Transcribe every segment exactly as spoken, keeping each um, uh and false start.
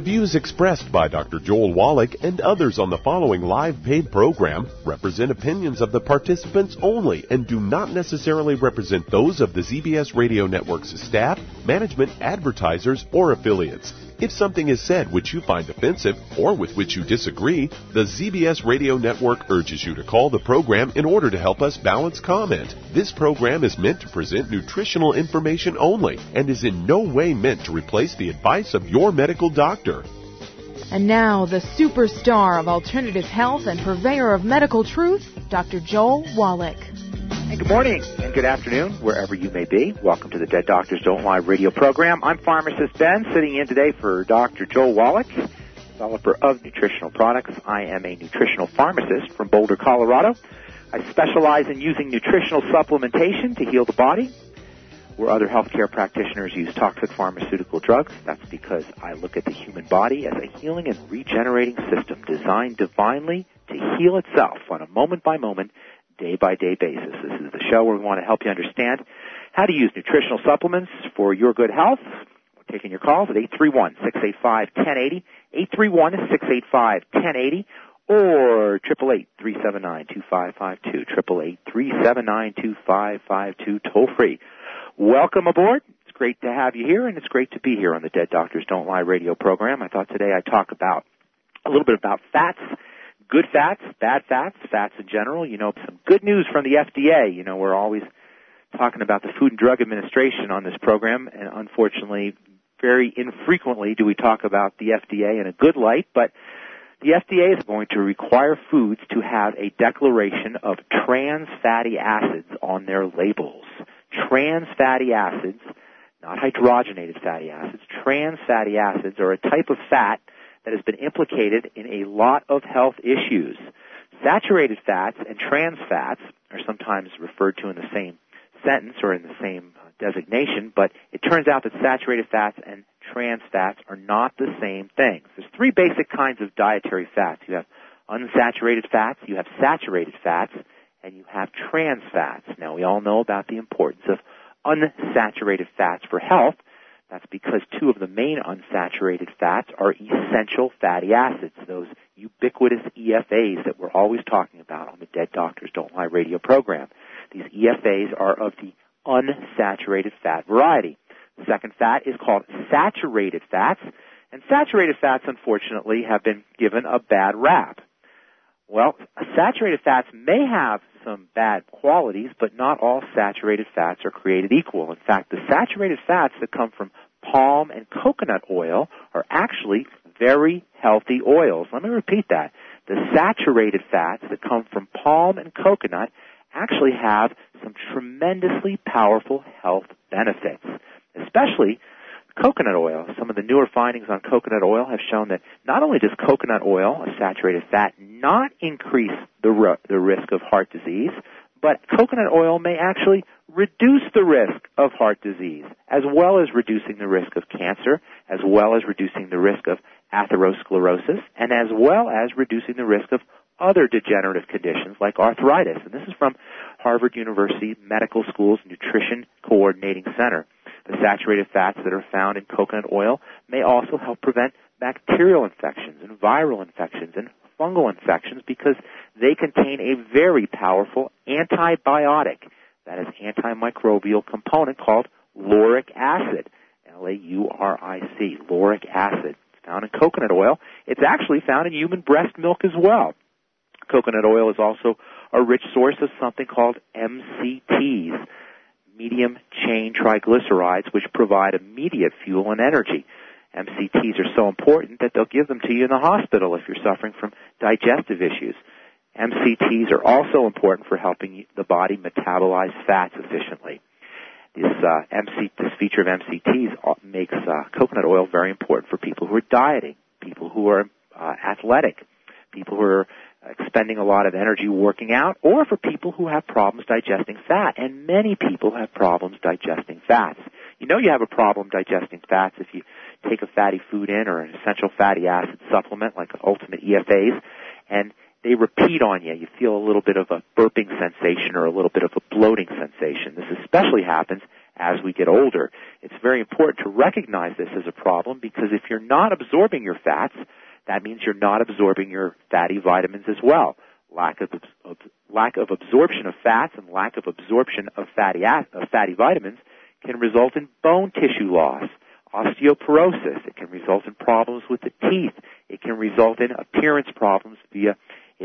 views expressed by Doctor Joel Wallach and others on the following live paid program represent opinions of the participants only and do not necessarily represent those of the Z B S Radio Network's staff, management, advertisers, or affiliates. If something is said which you find offensive or with which you disagree, the Z B S Radio Network urges you to call the program in order to help us balance comment. This program is meant to present nutritional information only and is in no way meant to replace the advice of your medical doctor. And now, the superstar of alternative health and purveyor of medical truth, Doctor Joel Wallach. Hey, good morning and good afternoon, wherever you may be. Welcome to the Dead Doctors Don't Lie radio program. I'm Pharmacist Ben, sitting in today for Doctor Joel Wallach, developer of nutritional products. I am a nutritional pharmacist from Boulder, Colorado. I specialize in using nutritional supplementation to heal the body, where other healthcare practitioners use toxic pharmaceutical drugs. That's because I look at the human body as a healing and regenerating system designed divinely to heal itself on a moment-by-moment, day-by-day basis. This is the show where we want to help you understand how to use nutritional supplements for your good health. We're taking your calls at eight three one, six eight five, one zero eight zero, eight three one, six eight five, one zero eight zero, or eight eight eight, three seven nine, two five five two, eight eight eight, three seven nine, two five five two, toll-free. Welcome aboard. It's great to have you here, and it's great to be here on the Dead Doctors Don't Lie radio program. I thought today I'd talk about a little bit about fats, good fats, bad fats, fats in general. You know, some good news from the F D A. You know, we're always talking about the Food and Drug Administration on this program, and unfortunately, very infrequently do we talk about the F D A in a good light, but the F D A is going to require foods to have a declaration of trans fatty acids on their labels. Trans fatty acids, not hydrogenated fatty acids, trans fatty acids are a type of fat that has been implicated in a lot of health issues. Saturated fats and trans fats are sometimes referred to in the same sentence or in the same designation, but it turns out that saturated fats and trans fats are not the same things. There's three basic kinds of dietary fats. You have unsaturated fats, you have saturated fats, and you have trans fats. Now, we all know about the importance of unsaturated fats for health. That's because two of the main unsaturated fats are essential fatty acids, those ubiquitous E F As that we're always talking about on the Dead Doctors Don't Lie radio program. These E F As are of the unsaturated fat variety. The second fat is called saturated fats, and saturated fats, unfortunately, have been given a bad rap. Well, saturated fats may have some bad qualities, but not all saturated fats are created equal. In fact, the saturated fats that come from palm and coconut oil are actually very healthy oils. Let me repeat that. The saturated fats that come from palm and coconut actually have some tremendously powerful health benefits, especially coconut oil. Some of the newer findings on coconut oil have shown that not only does coconut oil, a saturated fat, not increase the, r- the risk of heart disease, but coconut oil may actually reduce the risk of heart disease, as well as reducing the risk of cancer, as well as reducing the risk of atherosclerosis, and as well as reducing the risk of other degenerative conditions like arthritis. And this is from Harvard University Medical School's Nutrition Coordinating Center. The saturated fats that are found in coconut oil may also help prevent bacterial infections and viral infections and fungal infections because they contain a very powerful antibiotic, that is antimicrobial component called lauric acid, L A U R I C, lauric acid. It's found in coconut oil. It's actually found in human breast milk as well. Coconut oil is also a rich source of something called M C Ts, medium-chain triglycerides, which provide immediate fuel and energy. M C Ts are so important that they'll give them to you in the hospital if you're suffering from digestive issues. M C Ts are also important for helping the body metabolize fats efficiently. This, uh, M C, this feature of M C Ts makes uh, coconut oil very important for people who are dieting, people who are uh, athletic, people who are expending a lot of energy working out, or for people who have problems digesting fat. And many people have problems digesting fats. You know you have a problem digesting fats if you take a fatty food in or an essential fatty acid supplement like Ultimate E F As, and they repeat on you. You feel a little bit of a burping sensation or a little bit of a bloating sensation. This especially happens as we get older. It's very important to recognize this as a problem because if you're not absorbing your fats, that means you're not absorbing your fatty vitamins as well. Lack of, of lack of absorption of fats and lack of absorption of fatty of fatty vitamins can result in bone tissue loss, osteoporosis. It can result in problems with the teeth. It can result in appearance problems via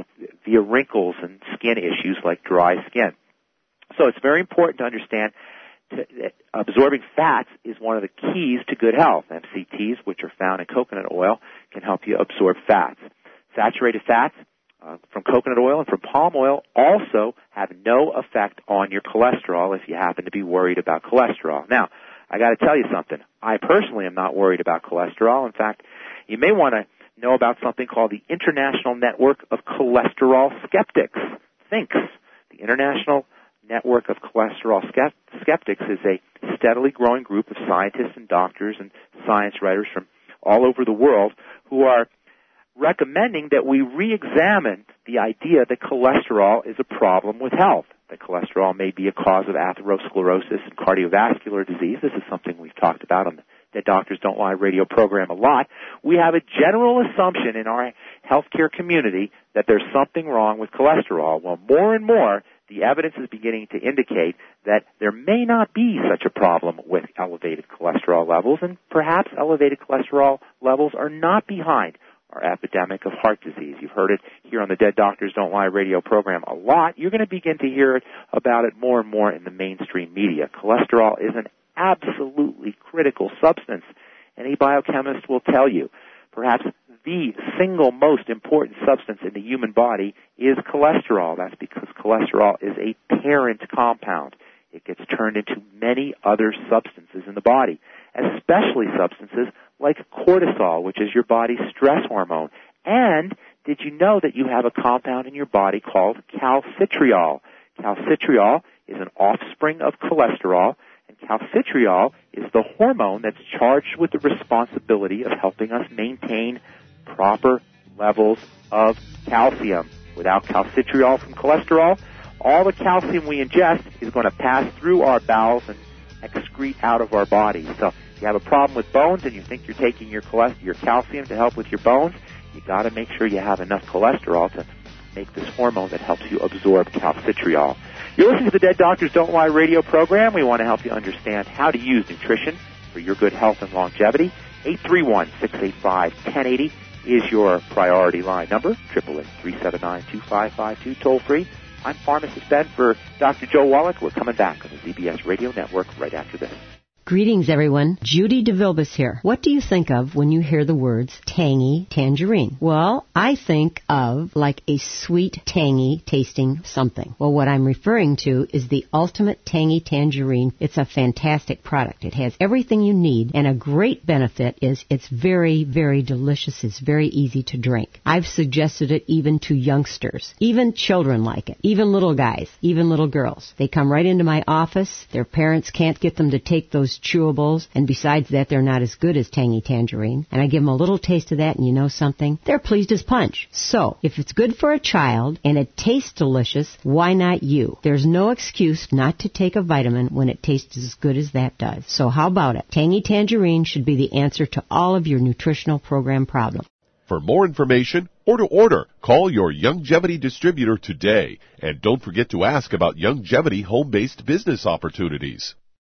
via wrinkles and skin issues like dry skin. So it's very important to understand to, that absorbing fats is one of the keys to good health. M C Ts, which are found in coconut oil, can help you absorb fats. Saturated fats Uh, from coconut oil and from palm oil also have no effect on your cholesterol if you happen to be worried about cholesterol. Now, I got to tell you something. I personally am not worried about cholesterol. In fact, you may want to know about something called the International Network of Cholesterol Skeptics, THINKS. The International Network of Cholesterol Skeptics is a steadily growing group of scientists and doctors and science writers from all over the world who are recommending that we re-examine the idea that cholesterol is a problem with health, that cholesterol may be a cause of atherosclerosis and cardiovascular disease. This is something we've talked about on the Dead Doctors Don't Lie radio program a lot. We have a general assumption in our healthcare community that there's something wrong with cholesterol. Well, more and more, the evidence is beginning to indicate that there may not be such a problem with elevated cholesterol levels, and perhaps elevated cholesterol levels are not behind our epidemic of heart disease. You've heard it here on the Dead Doctors Don't Lie radio program a lot. You're going to begin to hear it about it more and more in the mainstream media. Cholesterol is an absolutely critical substance. Any biochemist will tell you. Perhaps the single most important substance in the human body is cholesterol. That's because cholesterol is a parent compound. It gets turned into many other substances in the body, especially substances like cortisol, which is your body's stress hormone. And did you know that you have a compound in your body called calcitriol? Calcitriol is an offspring of cholesterol, and calcitriol is the hormone that's charged with the responsibility of helping us maintain proper levels of calcium. Without calcitriol from cholesterol, all the calcium we ingest is going to pass through our bowels and excrete out of our bodies. So if you have a problem with bones and you think you're taking your cholesterol, your calcium to help with your bones, you got to make sure you have enough cholesterol to make this hormone that helps you absorb calcitriol. You're listening to the Dead Doctors Don't Lie radio program. We want to help you understand how to use nutrition for your good health and longevity. eight three one, six eight five, one zero eight zero is your priority line number. eight eight eight, three seven nine, two five five two, toll free. I'm Pharmacist Ben for Doctor Joe Wallach. We're coming back on the Z B S Radio Network right after this. Greetings, everyone. Judy DeVilbus here. What do you think of when you hear the words tangy tangerine? Well, I think of like a sweet, tangy tasting something. Well, what I'm referring to is the Ultimate Tangy Tangerine. It's a fantastic product. It has everything you need, and a great benefit is it's very, very delicious. It's very easy to drink. I've suggested it even to youngsters. Even children like it. Even little guys. Even little girls. They come right into my office. Their parents can't get them to take those chewables, and besides that, they're not as good as Tangy Tangerine. And I give them a little taste of that, and you know something? They're pleased as punch. So, if it's good for a child and it tastes delicious, why not you? There's no excuse not to take a vitamin when it tastes as good as that does. So how about it? Tangy Tangerine should be the answer to all of your nutritional program problems. For more information or to order, call your Youngevity distributor today. And don't forget to ask about Youngevity home-based business opportunities.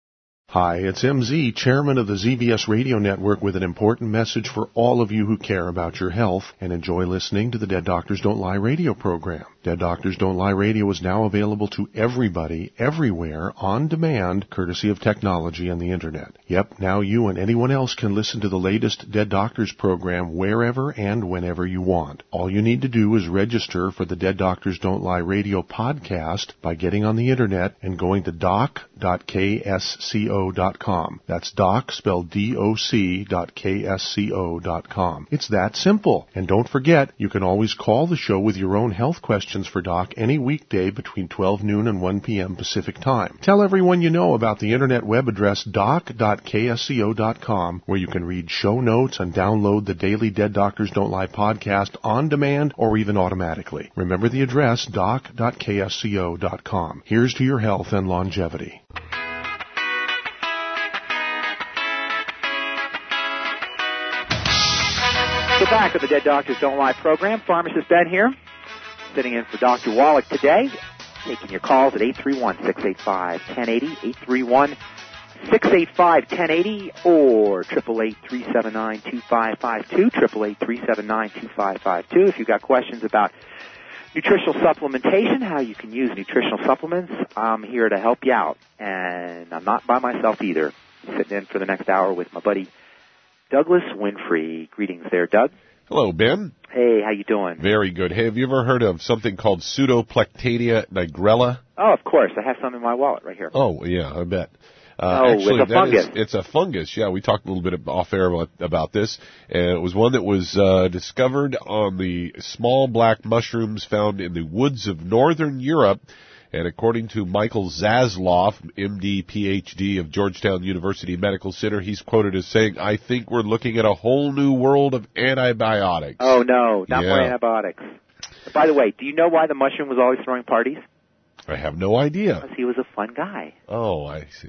Hi, it's M Z, Chairman of the Z B S Radio Network, with an important message for all of you who care about your health and enjoy listening to the Dead Doctors Don't Lie radio program. Dead Doctors Don't Lie radio is now available to everybody, everywhere, on demand, courtesy of technology and the Internet. Yep, now you and anyone else can listen to the latest Dead Doctors program wherever and whenever you want. All you need to do is register for the Dead Doctors Don't Lie radio podcast by getting on the Internet and going to doc dot k s co dot com. That's doc, spelled D O C, dot K S C O dot com. It's that simple. And don't forget, you can always call the show with your own health questions for Doc any weekday between twelve noon and one p.m. Pacific Time. Tell everyone you know about the Internet web address doc dot K S C O dot com, where you can read show notes and download the daily Dead Doctors Don't Lie podcast on demand or even automatically. Remember the address, doc dot K S C O dot com. Here's to your health and longevity. Back with the Dead Doctors Don't Lie program. Pharmacist Ben here, sitting in for Doctor Wallach today, taking your calls at eight three one, six eight five, one zero eight zero, eight three one, six eight five, one zero eight zero, or eight eight eight, three seven nine, two five five two, eight eight eight, three seven nine, two five five two. If you've got questions about nutritional supplementation, how you can use nutritional supplements, I'm here to help you out. And I'm not by myself either. I'm sitting in for the next hour with my buddy Douglas Winfrey. Greetings there, Doug. Hello, Ben. Hey, how you doing? Very good. Hey, have you ever heard of something called Pseudoplectania nigrella? Oh, of course. I have some in my wallet right here. Oh, yeah, I bet. Uh, oh, actually, it's a that fungus. Is, it's a fungus. Yeah, we talked a little bit off air about, about this, and it was one that was uh, discovered on the small black mushrooms found in the woods of northern Europe. And according to Michael Zasloff, M D, P H D of Georgetown University Medical Center, he's quoted as saying, "I think we're looking at a whole new world of antibiotics." Oh, no, not yeah. more antibiotics. By the way, do you know why the mushroom was always throwing parties? I have no idea. Because he was a fun guy. Oh, I see.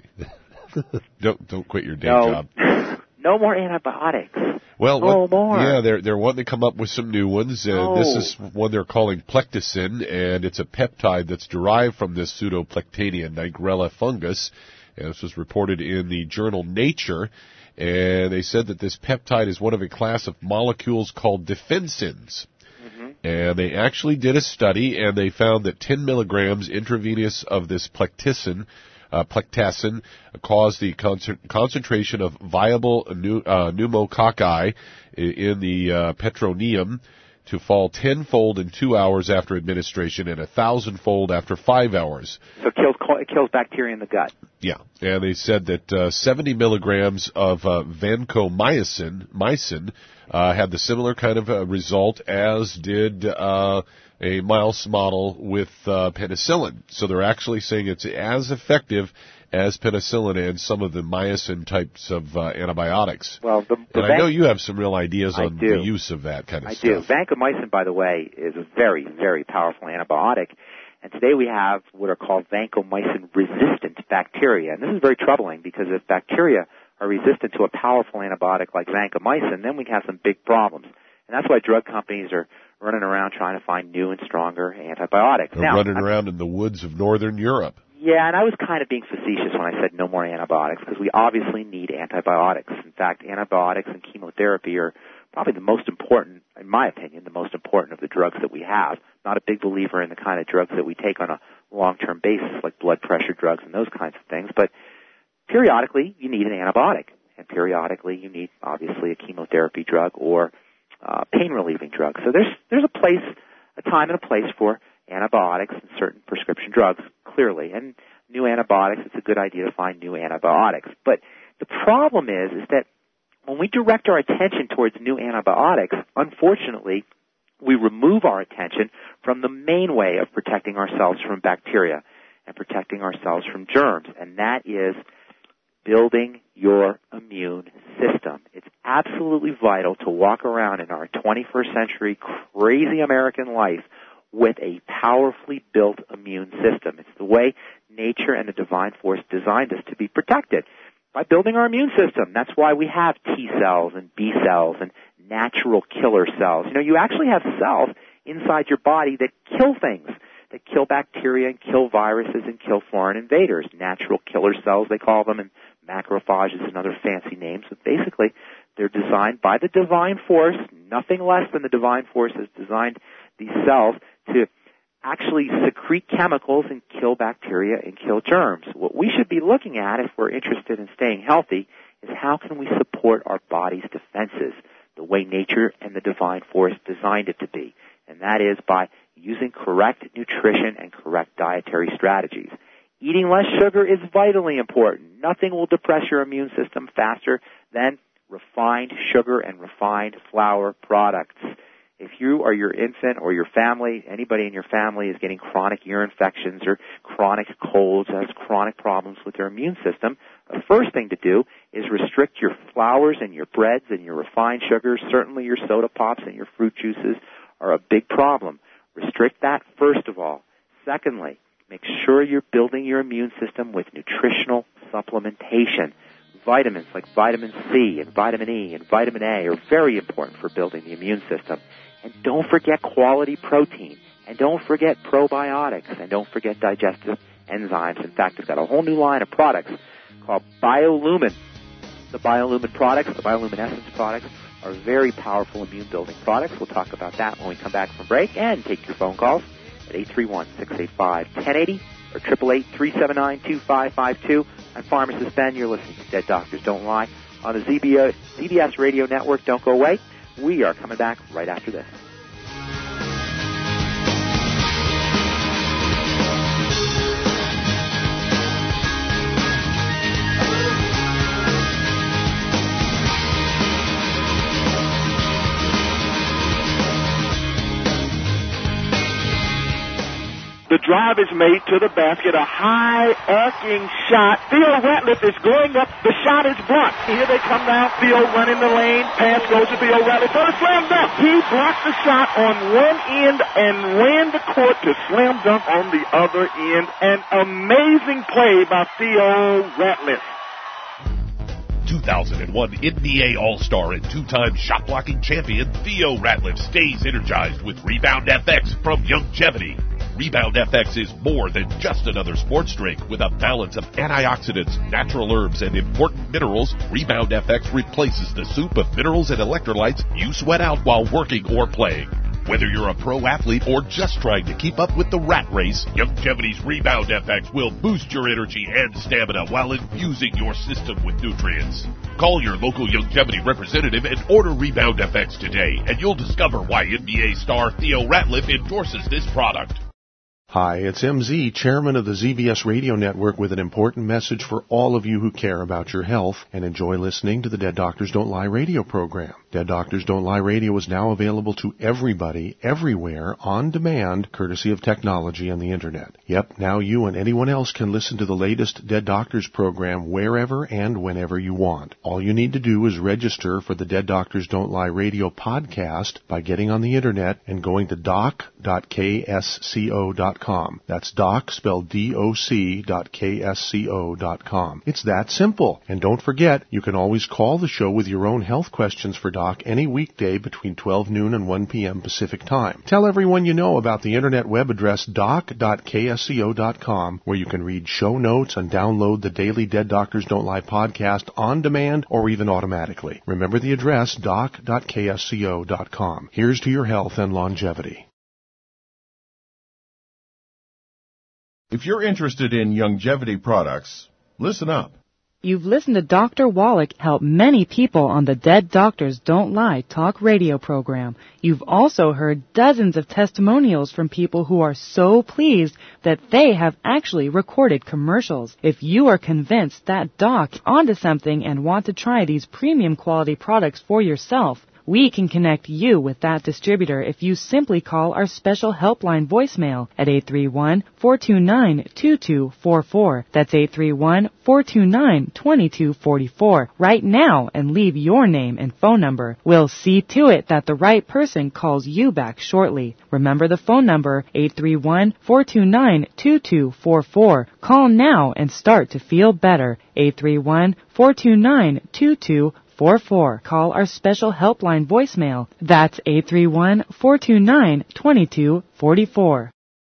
don't don't quit your day no. job. No more antibiotics. Well, no what, more. Yeah, they're they're wanting to come up with some new ones. And oh. This is one they're calling plecticin, and it's a peptide that's derived from this Pseudoplectania nigrella fungus. And this was reported in the journal Nature. And they said that this peptide is one of a class of molecules called defensins. Mm-hmm. And they actually did a study, and they found that ten milligrams intravenous of this plecticin Uh, plectacin caused the con- concentration of viable pneu- uh, pneumococci in the uh, petroneum to fall tenfold in two hours after administration and a thousandfold after five hours. So it kills, it kills bacteria in the gut. Yeah, and they said that uh, seventy milligrams of uh, vancomycin mycin, uh, had the similar kind of uh, result as did uh, a mouse model with uh, penicillin. So they're actually saying it's as effective as penicillin and some of the mycin types of uh, antibiotics. Well, the, the and I know you have some real ideas I on do. the use of that kind of I stuff. do. Vancomycin, by the way, is a very, very powerful antibiotic. And today we have what are called vancomycin-resistant bacteria. And this is very troubling because if bacteria are resistant to a powerful antibiotic like vancomycin, then we have some big problems. And that's why drug companies are running around trying to find new and stronger antibiotics. They're now, running I'm, around in the woods of northern Europe. Yeah, and I was kind of being facetious when I said no more antibiotics because we obviously need antibiotics. In fact, antibiotics and chemotherapy are probably the most important, in my opinion, the most important of the drugs that we have. Not a big believer in the kind of drugs that we take on a long-term basis like blood pressure drugs and those kinds of things, but periodically you need an antibiotic, and periodically you need, obviously, a chemotherapy drug or uh, pain-relieving drug. So there's there's a place, a time and a place for antibiotics and certain prescription drugs, clearly. And new antibiotics, it's a good idea to find new antibiotics. But the problem is, is that when we direct our attention towards new antibiotics, unfortunately, we remove our attention from the main way of protecting ourselves from bacteria and protecting ourselves from germs, and that is building your immune system. It's absolutely vital to walk around in our twenty-first century crazy American life with a powerfully built immune system. It's the way nature and the divine force designed us to be protected, by building our immune system. That's why we have T cells and B cells and natural killer cells. You know, you actually have cells inside your body that kill things, that kill bacteria and kill viruses and kill foreign invaders. Natural killer cells, they call them, and macrophages and other fancy names. But basically, they're designed by the divine force. Nothing less than the divine force has designed these cells to actually secrete chemicals and kill bacteria and kill germs. What we should be looking at if we're interested in staying healthy is how can we support our body's defenses the way nature and the divine force designed it to be. And that is by using correct nutrition and correct dietary strategies. Eating less sugar is vitally important. Nothing will depress your immune system faster than refined sugar and refined flour products. If you or your infant or your family, anybody in your family is getting chronic ear infections or chronic colds, has chronic problems with their immune system, the first thing to do is restrict your flours and your breads and your refined sugars. Certainly your soda pops and your fruit juices are a big problem. Restrict that first of all. Secondly, make sure you're building your immune system with nutritional supplementation. vitamins like vitamin C and vitamin E and vitamin A are very important for building the immune system. And don't forget quality protein. And don't forget probiotics. And don't forget digestive enzymes. In fact, we've got a whole new line of products called BioLumin. The BioLumin products, the BioLuminescence products, are very powerful immune-building products. We'll talk about that when we come back from break, and take your phone calls at eight three one, six eight five, one zero eight zero or eight eight eight, three seven nine, two five five two. I'm Pharmacist Ben. You're listening to Dead Doctors Don't Lie on the Z B S Radio Network. Don't go away. We are coming back right after this. The drive is made to the basket, a high arcing shot. Theo Ratliff is going up. The shot is blocked. Here they come now. Theo running the lane. Pass goes to Theo Ratliff for a slam dunk. He blocked the shot on one end and ran the court to slam dunk on the other end. An amazing play by Theo Ratliff. two thousand one N B A All-Star and two-time shot-blocking champion Theo Ratliff stays energized with Rebound F X from Youngevity. Rebound F X is more than just another sports drink. With a balance of antioxidants, natural herbs, and important minerals, Rebound F X replaces the soup of minerals and electrolytes you sweat out while working or playing. Whether you're a pro athlete or just trying to keep up with the rat race, Youngevity's Rebound F X will boost your energy and stamina while infusing your system with nutrients. Call your local Youngevity representative and order Rebound F X today, and you'll discover why N B A star Theo Ratliff endorses this product. Hi, it's M Z, chairman of the Z B S Radio Network, with an important message for all of you who care about your health and enjoy listening to the Dead Doctors Don't Lie radio program. Dead Doctors Don't Lie radio is now available to everybody, everywhere, on demand, courtesy of technology and the Internet. Yep, now you and anyone else can listen to the latest Dead Doctors program wherever and whenever you want. All you need to do is register for the Dead Doctors Don't Lie radio podcast by getting on the Internet and going to doc dot k s c o dot com. That's doc, spelled D O C, dot K S C O dot com. It's that simple. And don't forget, you can always call the show with your own health questions for Doc any weekday between twelve noon and one p.m. Pacific Time. Tell everyone you know about the Internet web address doc dot k s c o dot com, where you can read show notes and download the daily Dead Doctors Don't Lie podcast on demand or even automatically. Remember the address, doc dot k s c o dot com. Here's to your health and longevity. If you're interested in Youngevity products, listen up. You've listened to Doctor Wallach help many people on the Dead Doctors Don't Lie talk radio program. You've also heard dozens of testimonials from people who are so pleased that they have actually recorded commercials. If you are convinced that Doc is onto something and want to try these premium quality products for yourself, we can connect you with that distributor if you simply call our special helpline voicemail at eight three one, four two nine, two two four four. That's eight three one, four two nine, two two four four right now and leave your name and phone number. We'll see to it that the right person calls you back shortly. Remember the phone number, eight three one, four two nine, two two four four. Call now and start to feel better. eight three one, four two nine, two two four four. Call our special helpline voicemail. That's eight three one, four two nine, two two four four.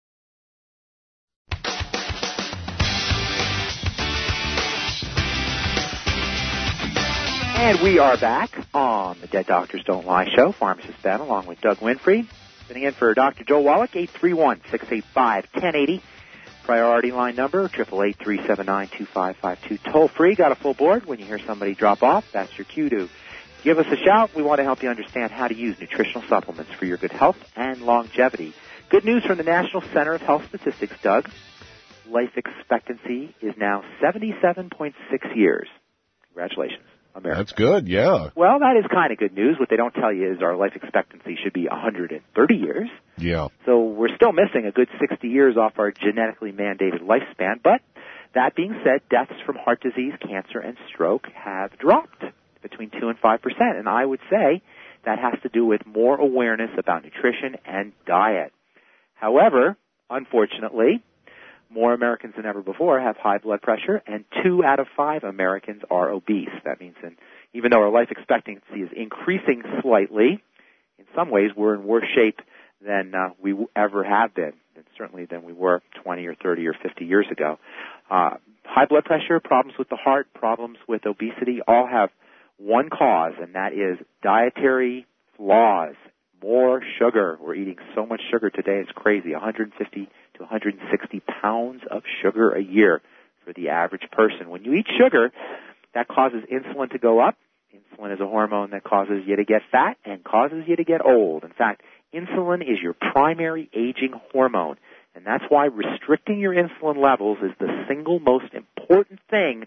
And we are back on the Dead Doctors Don't Lie show. Pharmacist Ben along with Doug Winfrey. Sitting in for Doctor Joel Wallach, eight three one, six eight five, one zero eight zero. Priority line number, eight eight eight, three seven nine, two five five two. Toll free, got a full board. When you hear somebody drop off, that's your cue to give us a shout. We want to help you understand how to use nutritional supplements for your good health and longevity. Good news from the National Center of Health Statistics, Doug. Life expectancy is now seventy-seven point six years. Congratulations, America. That's good, yeah. Well, that is kind of good news. What they don't tell you is our life expectancy should be one hundred thirty years. Yeah. So we're still missing a good sixty years off our genetically mandated lifespan. But that being said, deaths from heart disease, cancer, and stroke have dropped between two and five percent. And I would say that has to do with more awareness about nutrition and diet. However, unfortunately, more Americans than ever before have high blood pressure, and two out of five Americans are obese. That means that even though our life expectancy is increasing slightly, in some ways we're in worse shape than uh, we ever have been, and certainly than we were twenty or thirty or fifty years ago. Uh, high blood pressure, problems with the heart, problems with obesity all have one cause, and that is dietary flaws. More sugar. We're eating so much sugar today, it's crazy. one hundred fifty to one hundred sixty pounds of sugar a year for the average person. When you eat sugar, that causes insulin to go up. Insulin is a hormone that causes you to get fat and causes you to get old. In fact, insulin is your primary aging hormone, and that's why restricting your insulin levels is the single most important thing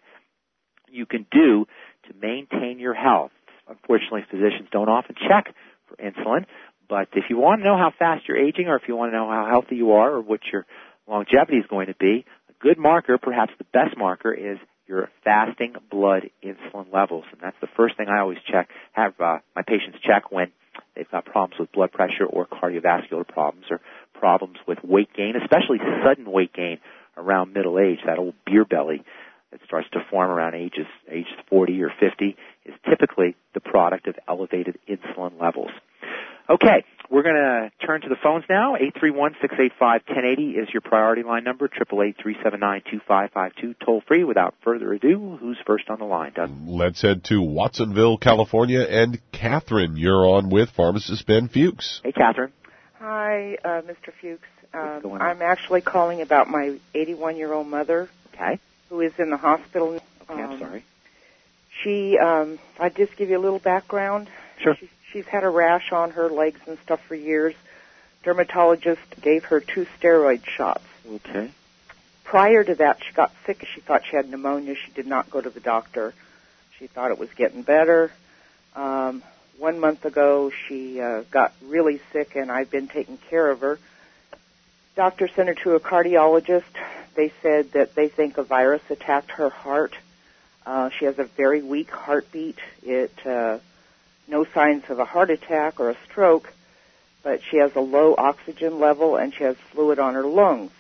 you can do to maintain your health. Unfortunately, physicians don't often check for insulin, but if you want to know how fast you're aging or if you want to know how healthy you are or what your longevity is going to be, a good marker, perhaps the best marker, is your fasting blood insulin levels. And that's the first thing I always check, have uh, my patients check when they've got problems with blood pressure or cardiovascular problems or problems with weight gain, especially sudden weight gain around middle age. That old beer belly that starts to form around ages age forty or fifty is typically the product of elevated insulin levels. Okay, we're going to turn to the phones now. eight three one, six eight five, one zero eight zero is your priority line number, eight eight eight, three seven nine, two five five two, toll free. Without further ado, who's first on the line, Doug? Let's head to Watsonville, California, and Catherine, you're on with pharmacist Ben Fuchs. Hey, Catherine. Hi, uh, Mister Fuchs. Um, I'm actually calling about my eighty-one-year-old mother. Okay. Who is in the hospital. Okay, um, I'm sorry. She, um, I'll just give you a little background. Sure. She, she's had a rash on her legs and stuff for years. Dermatologist gave her two steroid shots. Okay. Prior to that, she got sick. She thought she had pneumonia. She did not go to the doctor. She thought it was getting better. Um, one month ago, she uh, got really sick, and I've been taking care of her. Doctor sent her to a cardiologist. They said that they think a virus attacked her heart. Uh, she has a very weak heartbeat. It uh, no signs of a heart attack or a stroke, but she has a low oxygen level and she has fluid on her lungs.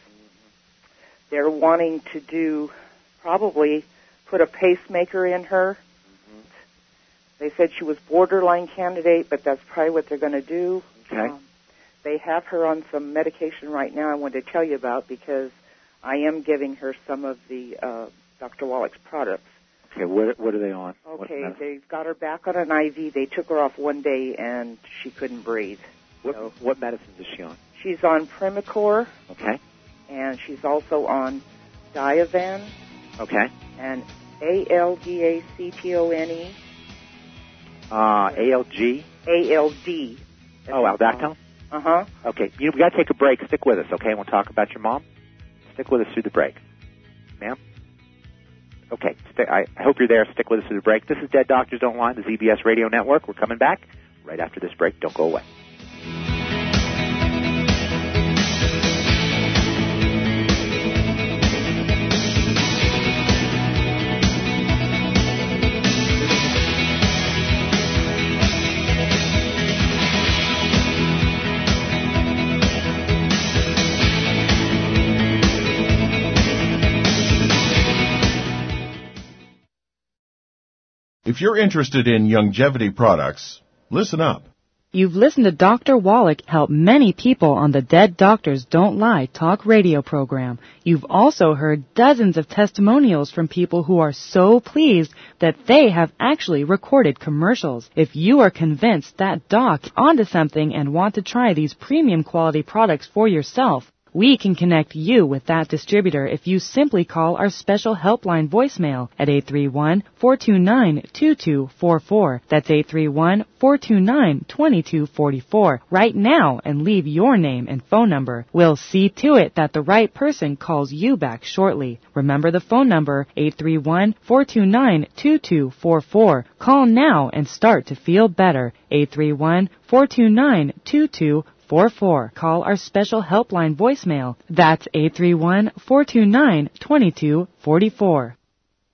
Mm-hmm. They're wanting to do probably put a pacemaker in her. Mm-hmm. They said she was borderline candidate, but that's probably what they're going to do. Okay. Um, they have her on some medication right now I wanted to tell you about because I am giving her some of the uh, Doctor Wallach's products. Okay, what, what are they on? Okay, they've got her back on an I V. They took her off one day, and she couldn't breathe. What, so what medicines is she on? She's on Primacor. Okay. And she's also on Diovan. Okay. And A L G A C T O N E. Uh, A L G? A L D. Oh, Aldactone? Uh-huh. Okay, you know, we got to take a break. Stick with us, okay? We'll talk about your mom. Stick with us through the break. Ma'am? Okay, st- I hope you're there. Stick with us through the break. This is Dead Doctors Don't Lie, the Z B S Radio Network. We're coming back right after this break. Don't go away. If you're interested in longevity products, listen up. You've listened to Doctor Wallach help many people on the Dead Doctors Don't Lie talk radio program. You've also heard dozens of testimonials from people who are so pleased that they have actually recorded commercials. If you are convinced that doc is onto something and want to try these premium quality products for yourself, we can connect you with that distributor if you simply call our special helpline voicemail at eight three one, four two nine, two two four four. That's eight three one, four two nine, two two four four right now and leave your name and phone number. We'll see to it that the right person calls you back shortly. Remember the phone number, eight three one, four two nine, two two four four. Call now and start to feel better. eight three one, four two nine, two two four four. Call our special helpline voicemail. That's eight three one, four two nine, two two four four.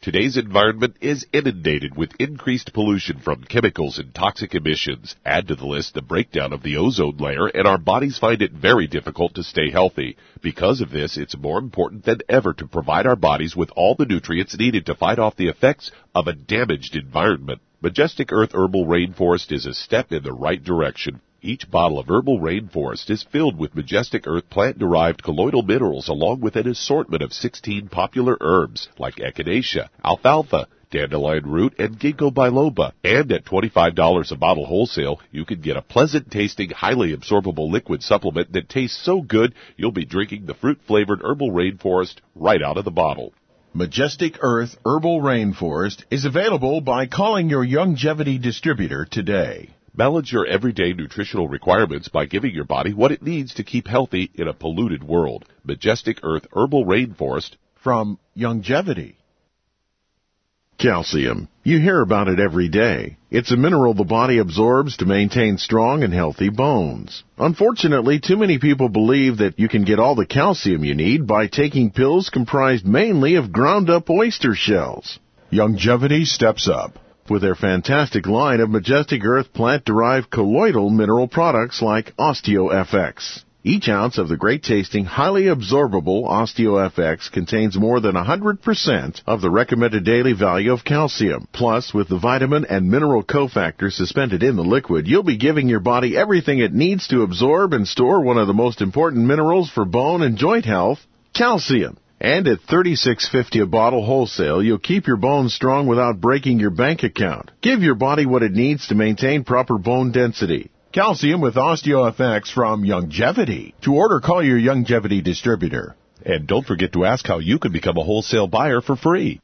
Today's environment is inundated with increased pollution from chemicals and toxic emissions. Add to the list the breakdown of the ozone layer, and our bodies find it very difficult to stay healthy. Because of this, it's more important than ever to provide our bodies with all the nutrients needed to fight off the effects of a damaged environment. Majestic Earth Herbal Rainforest is a step in the right direction. Each bottle of Herbal Rainforest is filled with Majestic Earth plant-derived colloidal minerals along with an assortment of sixteen popular herbs like echinacea, alfalfa, dandelion root, and ginkgo biloba. And at twenty-five dollars a bottle wholesale, you can get a pleasant-tasting, highly absorbable liquid supplement that tastes so good you'll be drinking the fruit-flavored Herbal Rainforest right out of the bottle. Majestic Earth Herbal Rainforest is available by calling your Youngevity distributor today. Balance your everyday nutritional requirements by giving your body what it needs to keep healthy in a polluted world. Majestic Earth Herbal Rainforest from Youngevity. Calcium. You hear about it every day. It's a mineral the body absorbs to maintain strong and healthy bones. Unfortunately, too many people believe that you can get all the calcium you need by taking pills comprised mainly of ground-up oyster shells. Youngevity steps up with their fantastic line of Majestic Earth plant-derived colloidal mineral products like OsteoFX. Each ounce of the great-tasting, highly absorbable OsteoFX contains more than one hundred percent of the recommended daily value of calcium. Plus, with the vitamin and mineral cofactors suspended in the liquid, you'll be giving your body everything it needs to absorb and store one of the most important minerals for bone and joint health, calcium. And at thirty-six fifty a bottle wholesale, you'll keep your bones strong without breaking your bank account. Give your body what it needs to maintain proper bone density. Calcium with OsteoFX from Youngevity. To order, call your Youngevity distributor. And don't forget to ask how you can become a wholesale buyer for free.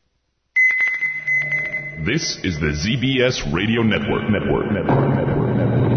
This is the Z B S Radio Network. Network. Network. Network. Network.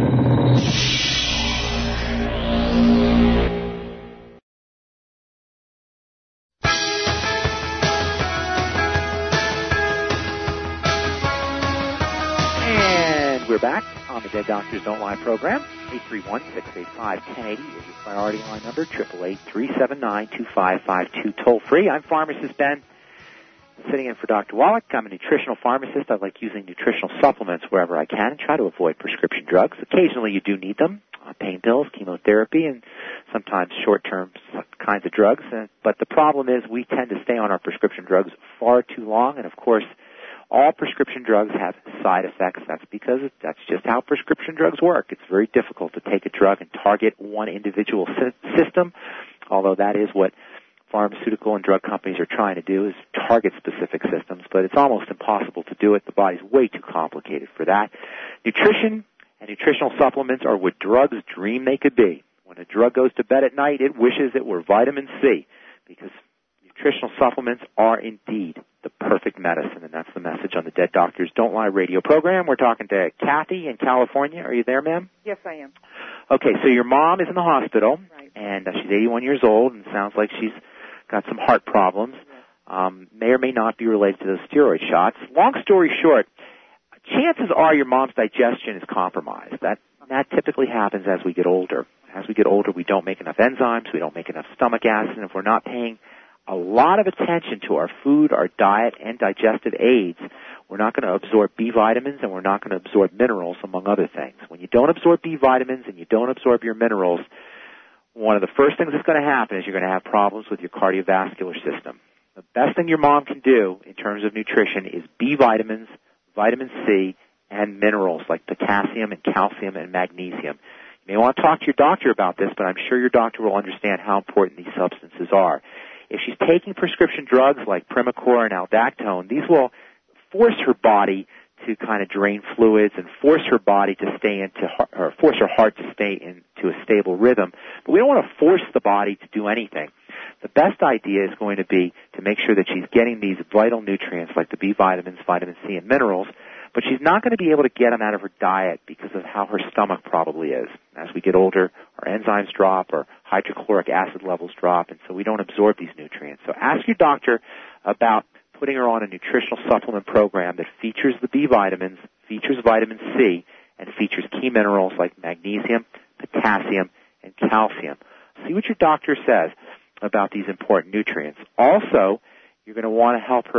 We're back on the Dead Doctors Don't Lie program. eight three one, six eight five, one zero eight zero is your priority line number. eight eight eight, three seven nine, two five five two, toll free. I'm Pharmacist Ben, sitting in for Doctor Wallach. I'm a nutritional pharmacist. I like using nutritional supplements wherever I can and try to avoid prescription drugs. Occasionally you do need them, uh, pain pills, chemotherapy, and sometimes short-term kinds of drugs. Uh, but the problem is we tend to stay on our prescription drugs far too long, and of course all prescription drugs have side effects. That's because that's just how prescription drugs work. It's very difficult to take a drug and target one individual system, although that is what pharmaceutical and drug companies are trying to do, is target specific systems, but it's almost impossible to do it. The body's way too complicated for that. Nutrition and nutritional supplements are what drugs dream they could be. When a drug goes to bed at night, it wishes it were vitamin C, because nutritional supplements are indeed the perfect medicine, and that's the message on the Dead Doctors Don't Lie radio program. We're talking to Kathy in California. Are you there, ma'am? Yes, I am. Okay, so your mom is in the hospital, right. and uh, she's eighty-one years old, and sounds like she's got some heart problems. Yes. Um, may or may not be related to those steroid shots. Long story short, chances are your mom's digestion is compromised. That that typically happens as we get older. As we get older, we don't make enough enzymes, we don't make enough stomach acid, and if we're not paying a lot of attention to our food, our diet, and digestive aids, we're not going to absorb B vitamins and we're not going to absorb minerals, among other things. When you don't absorb B vitamins and you don't absorb your minerals, one of the first things that's going to happen is you're going to have problems with your cardiovascular system. The best thing your mom can do in terms of nutrition is B vitamins, vitamin C, and minerals like potassium and calcium and magnesium. You may want to talk to your doctor about this, but I'm sure your doctor will understand how important these substances are. If she's taking prescription drugs like Primacor and Aldactone, these will force her body to kind of drain fluids and force her body to stay into, or force her heart to stay into a stable rhythm. But we don't want to force the body to do anything. The best idea is going to be to make sure that she's getting these vital nutrients like the B vitamins, vitamin C, and minerals, but she's not going to be able to get them out of her diet because of how her stomach probably is. As we get older, our enzymes drop, our hydrochloric acid levels drop, and so we don't absorb these nutrients. So ask your doctor about putting her on a nutritional supplement program that features the B vitamins, features vitamin C, and features key minerals like magnesium, potassium, and calcium. See what your doctor says about these important nutrients. Also, you're going to want to help her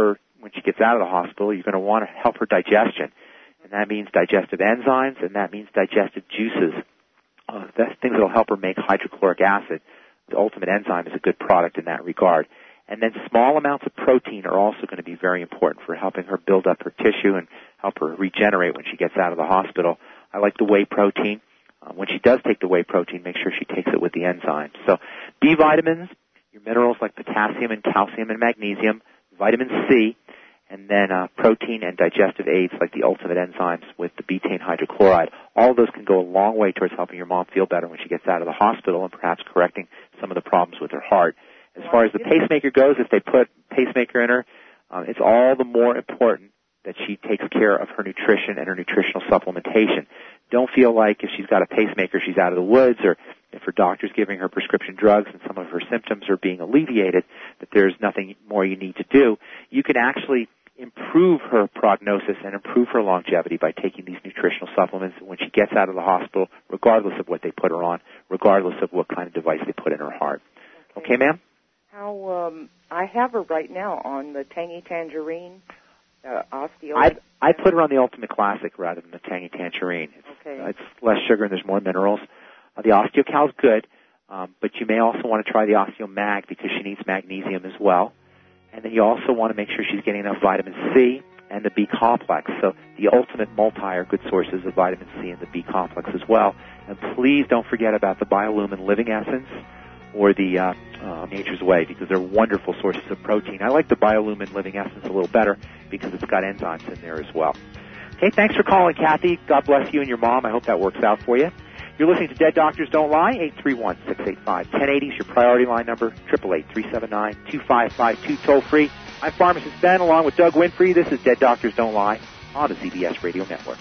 when she gets out of the hospital, you're going to want to help her digestion. And that means digestive enzymes, and that means digestive juices. Uh, that's things that will help her make hydrochloric acid. The Ultimate Enzyme is a good product in that regard. And then small amounts of protein are also going to be very important for helping her build up her tissue and help her regenerate when she gets out of the hospital. I like the whey protein. Uh, when she does take the whey protein, make sure she takes it with the enzymes. So B vitamins, your minerals like potassium and calcium and magnesium, vitamin C, and then uh, protein and digestive aids like the Ultimate Enzymes with the betaine hydrochloride. All of those can go a long way towards helping your mom feel better when she gets out of the hospital and perhaps correcting some of the problems with her heart. As far as the pacemaker goes, if they put pacemaker in her, um, it's all the more important that she takes care of her nutrition and her nutritional supplementation. Don't feel like if she's got a pacemaker, she's out of the woods, or if her doctor's giving her prescription drugs and some of her symptoms are being alleviated, that there's nothing more you need to do. You can actually improve her prognosis and improve her longevity by taking these nutritional supplements when she gets out of the hospital, regardless of what they put her on, regardless of what kind of device they put in her heart. Okay, okay ma'am? How, um, I have her right now on the Tangy Tangerine, uh, osteo. I I put her on the Ultimate Classic rather than the Tangy Tangerine. It's, okay. uh, it's less sugar and there's more minerals. Uh, the OsteoCal is good, um, but you may also want to try the OsteoMag because she needs magnesium as well. And then you also want to make sure she's getting enough vitamin C and the B complex. So the Ultimate Multi are good sources of vitamin C and the B complex as well. And please don't forget about the Biolumin Living Essence or the uh, uh, Nature's Way, because they're wonderful sources of protein. I like the Biolumin Living Essence a little better because it's got enzymes in there as well. Okay, thanks for calling, Kathy. God bless you and your mom. I hope that works out for you. You're listening to Dead Doctors Don't Lie. eight three one, six eight five, one zero eight zero is your priority line number. eight eight eight, three seven nine, two five five two, toll free. I'm Pharmacist Ben, along with Doug Winfrey. This is Dead Doctors Don't Lie on the Z B S Radio Network.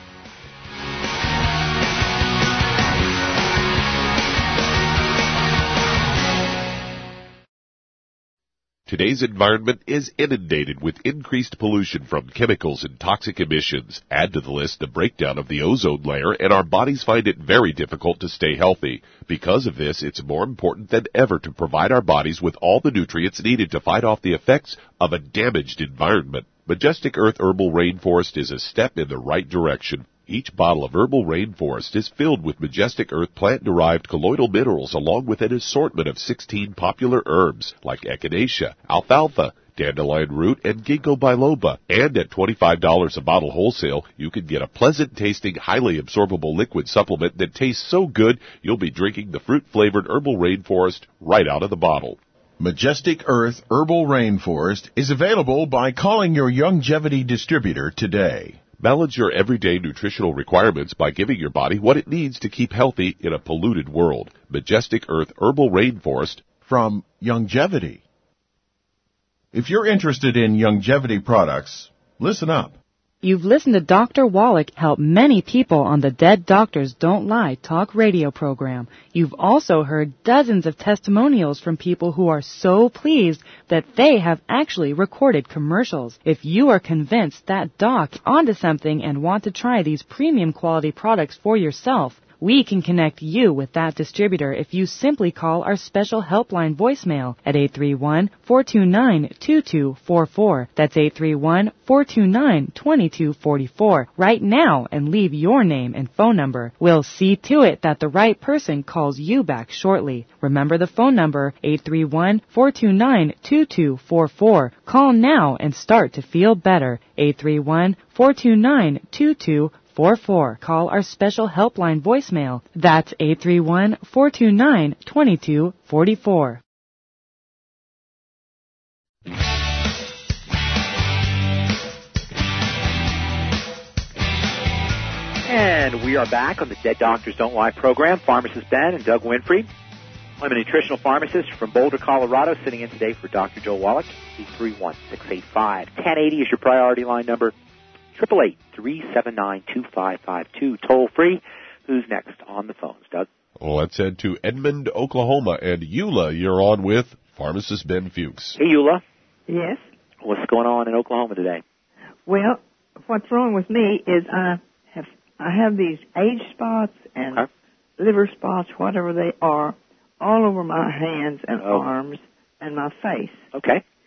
Today's environment is inundated with increased pollution from chemicals and toxic emissions. Add to the list the breakdown of the ozone layer, and our bodies find it very difficult to stay healthy. Because of this, it's more important than ever to provide our bodies with all the nutrients needed to fight off the effects of a damaged environment. Majestic Earth Herbal Rainforest is a step in the right direction. Each bottle of Herbal Rainforest is filled with Majestic Earth plant-derived colloidal minerals along with an assortment of sixteen popular herbs like echinacea, alfalfa, dandelion root, and ginkgo biloba. And at twenty-five dollars a bottle wholesale, you can get a pleasant-tasting, highly absorbable liquid supplement that tastes so good you'll be drinking the fruit-flavored Herbal Rainforest right out of the bottle. Majestic Earth Herbal Rainforest is available by calling your Youngevity distributor today. Balance your everyday nutritional requirements by giving your body what it needs to keep healthy in a polluted world. Majestic Earth Herbal Rainforest from Youngevity. If you're interested in Youngevity products, listen up. You've listened to Doctor Wallach help many people on the Dead Doctors Don't Lie talk radio program. You've also heard dozens of testimonials from people who are so pleased that they have actually recorded commercials. If you are convinced that doc's onto something and want to try these premium quality products for yourself, we can connect you with that distributor if you simply call our special helpline voicemail at eight three one, four two nine, two two four four. That's eight three one, four two nine, two two four four right now and leave your name and phone number. We'll see to it that the right person calls you back shortly. Remember the phone number, eight three one, four two nine, two two four four. Call now and start to feel better. eight three one, four two nine, two two four four. Call our special helpline voicemail. That's eight three one, four two nine, two two four four. And we are back on the Dead Doctors Don't Lie program. Pharmacist Ben and Doug Winfrey. I'm a nutritional pharmacist from Boulder, Colorado, sitting in today for Doctor Joel Wallach. eight three one, six eight five, one zero eight zero is your priority line number. eight eight eight, three seven nine, two five five two, toll free. Who's next on the phones, Doug? Well, let's head to Edmond, Oklahoma. And Eula, you're on with Pharmacist Ben Fuchs. Hey, Eula. Yes? What's going on in Oklahoma today? Well, what's wrong with me is I have I have these age spots and okay. liver spots, whatever they are, all over my hands and oh. arms and my face. Okay.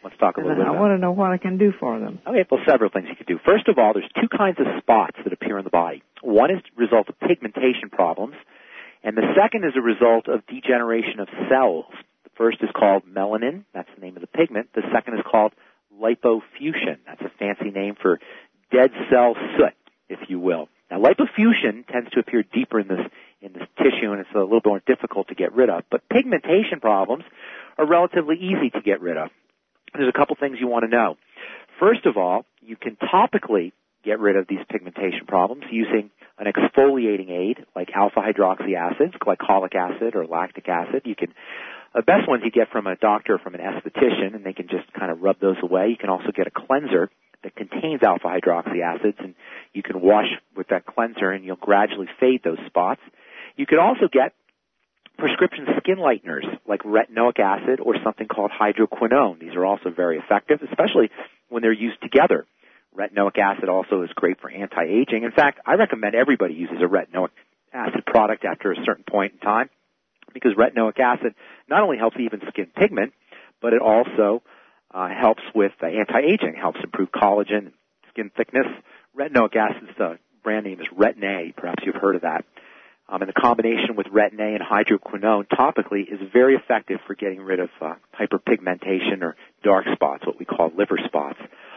Let's talk a little bit I about want to know what I can do for them. Okay, well, several things you can do. First of all, there's two kinds of spots that appear in the body. One is a result of pigmentation problems, and the second is a result of degeneration of cells. The first is called melanin. That's the name of the pigment. The second is called lipofuscin. That's a fancy name for dead cell soot, if you will. Now, lipofuscin tends to appear deeper in this in this tissue, and it's a little bit more difficult to get rid of. But pigmentation problems are relatively easy to get rid of. There's a couple things you want to know. First of all, you can topically get rid of these pigmentation problems using an exfoliating aid like alpha-hydroxy acids, glycolic acid, or lactic acid. You can, the best ones you get from a doctor or from an esthetician, and they can just kind of rub those away. You can also get a cleanser that contains alpha-hydroxy acids, and you can wash with that cleanser, and you'll gradually fade those spots. You could also get prescription skin lighteners like retinoic acid or something called hydroquinone. These are also very effective, especially when they're used together. Retinoic acid also is great for anti-aging. In fact, I recommend everybody uses a retinoic acid product after a certain point in time because retinoic acid not only helps even skin pigment, but it also uh, helps with uh, anti-aging, helps improve collagen, skin thickness. Retinoic acid's uh, brand name is Retin-A. Perhaps you've heard of that. Um, and the combination with Retin-A and hydroquinone topically is very effective for getting rid of uh, hyperpigmentation or dark spots, what we call liver spots.